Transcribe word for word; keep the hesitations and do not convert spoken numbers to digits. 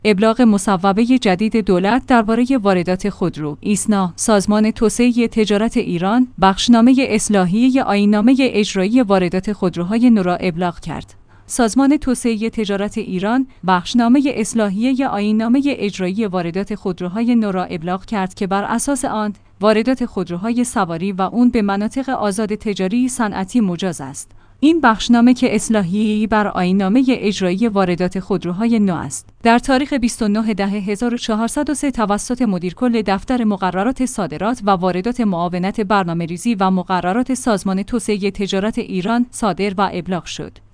ابلاغ مصوبه جدید دولت درباره واردات خودرو. ایسنا، سازمان توسعه تجارت ایران، بخشنامه اصلاحیه آیین‌نامه اجرایی واردات خودروهای نو را ابلاغ کرد. سازمان توسعه تجارت ایران بخشنامه اصلاحیه آیین‌نامه اجرایی واردات خودروهای نو را ابلاغ کرد که بر اساس آن واردات خودروهای سواری و اون به مناطق آزاد تجاری صنعتی مجاز است. این بخشنامه که اصلاحیه‌ای بر آیین‌نامه اجرایی واردات خودروهای نو است، در تاریخ بیست و نه ده هزار و چهارصد و سه توسط مدیرکل دفتر مقررات صادرات و واردات معاونت برنامه‌ریزی و مقررات سازمان توسعه تجارت ایران صادر و ابلاغ شد.